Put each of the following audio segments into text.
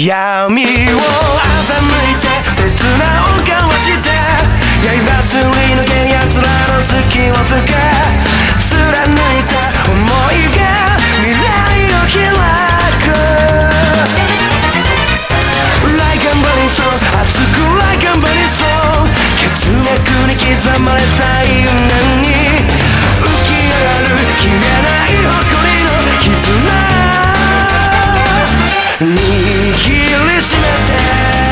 闇を欺いて切なを交わして刃すり抜け奴らの隙をつけ貫いた想いが未来を開く Like a burning stone 熱く Like a burning stone 血脈に刻まれた因縁に浮き上がる消えない誇りの絆握りしめて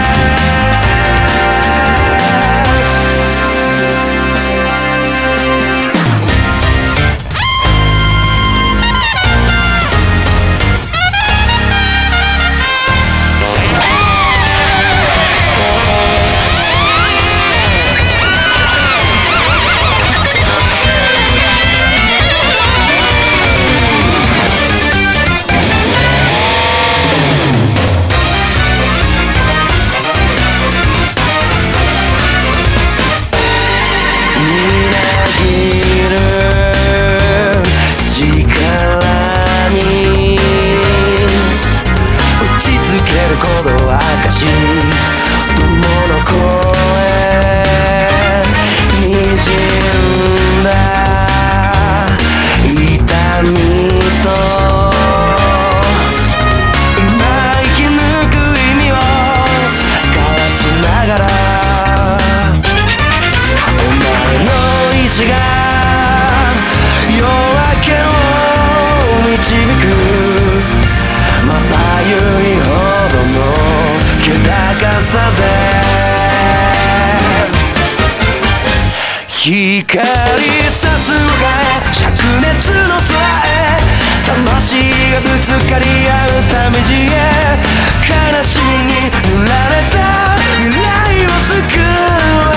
光さすがへ灼熱の空へ魂がぶつかり合うため地へ悲しみに塗られた未来を救え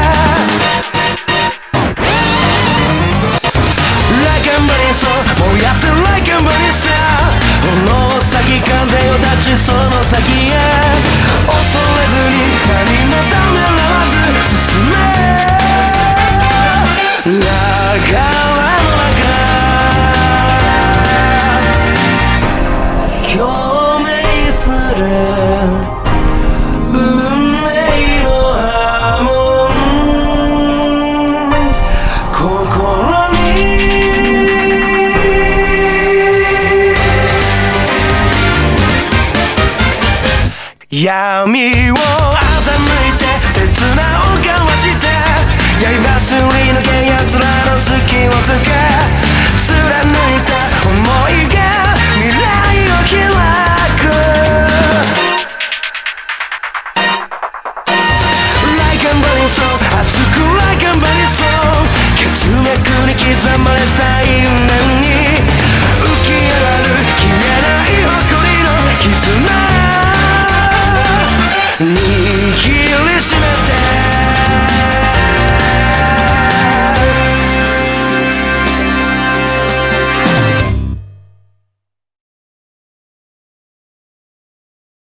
Like a burning stone 燃やす Like a burning star 炎を咲き風を立ちその先へ恐れずに何もためらわず進め流れの中共鳴する運命の波紋心に闇を欺いて切なを交わして刃すり抜け奴らの隙をつけ貫いた想いが未来を開く Like a burning stone 熱く Like a burning stone 血脈に刻まれた因縁